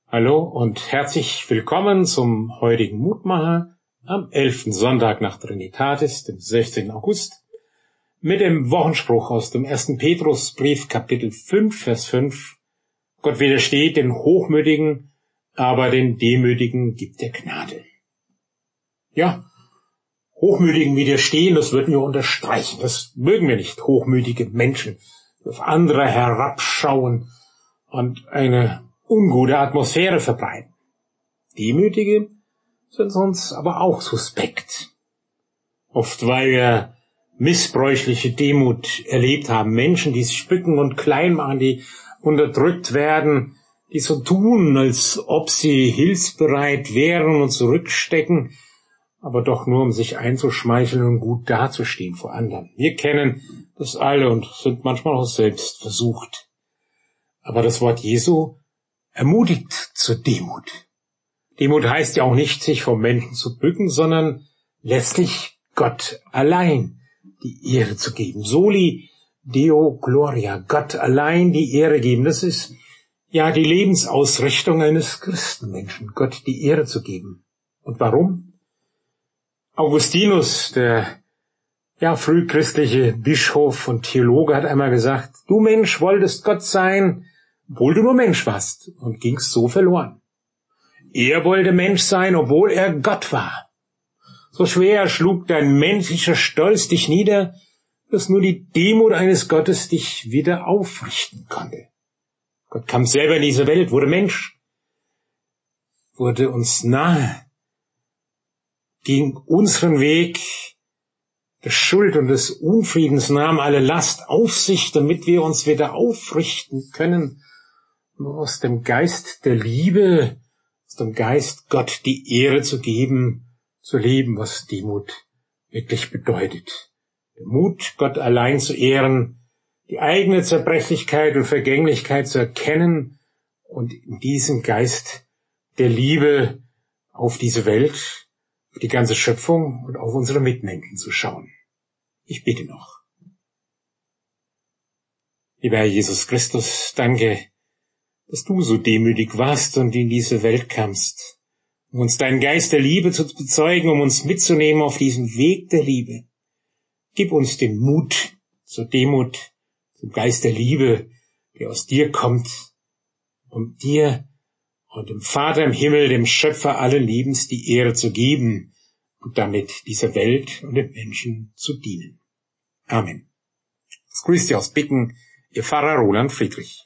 Hallo und herzlich willkommen zum heutigen Mutmacher am 11. Sonntag nach Trinitatis, dem 16. August, mit dem Wochenspruch aus dem 1. Petrusbrief, Kapitel 5, Vers 5. Gott widersteht den Hochmütigen, aber den Demütigen gibt er Gnade. Ja, Hochmütigen widerstehen, das würden wir unterstreichen. Das mögen wir nicht, hochmütige Menschen, die auf andere herabschauen und eine ungute Atmosphäre verbreiten. Demütige sind uns aber auch suspekt. Oft, weil wir missbräuchliche Demut erlebt haben. Menschen, die sich bücken und klein machen, die unterdrückt werden, die so tun, als ob sie hilfsbereit wären und zurückstecken, aber doch nur, um sich einzuschmeicheln und gut dazustehen vor anderen. Wir kennen das alle und sind manchmal auch selbst versucht. Aber das Wort Jesu ermutigt zur Demut. Demut heißt ja auch nicht, sich vor Menschen zu bücken, sondern letztlich Gott allein die Ehre zu geben. Soli Deo Gloria, Gott allein die Ehre geben. Das ist ja die Lebensausrichtung eines Christenmenschen, Gott die Ehre zu geben. Und warum? Augustinus, der frühchristliche Bischof und Theologe, hat einmal gesagt, du Mensch wolltest Gott sein, obwohl du nur Mensch warst, und gingst so verloren. Er wollte Mensch sein, obwohl er Gott war. So schwer schlug dein menschlicher Stolz dich nieder, dass nur die Demut eines Gottes dich wieder aufrichten konnte. Gott kam selber in diese Welt, wurde Mensch, wurde uns nahe, ging unseren Weg der Schuld und des Unfriedens, nahm alle Last auf sich, damit wir uns wieder aufrichten können, nur aus dem Geist der Liebe, aus dem Geist Gott die Ehre zu geben, zu leben, was Demut wirklich bedeutet. Der Mut, Gott allein zu ehren, die eigene Zerbrechlichkeit und Vergänglichkeit zu erkennen und in diesem Geist der Liebe auf diese Welt, auf die ganze Schöpfung und auf unsere Mitmenschen zu schauen. Ich bitte noch. Lieber Herr Jesus Christus, danke, dass du so demütig warst und in diese Welt kamst, um uns deinen Geist der Liebe zu bezeugen, um uns mitzunehmen auf diesem Weg der Liebe. Gib uns den Mut zur Demut, zum Geist der Liebe, der aus dir kommt, um dir und dem Vater im Himmel, dem Schöpfer allen Lebens, die Ehre zu geben und damit dieser Welt und den Menschen zu dienen. Amen. Es grüßt Sie aus Bitten, Ihr Pfarrer Roland Friedrich.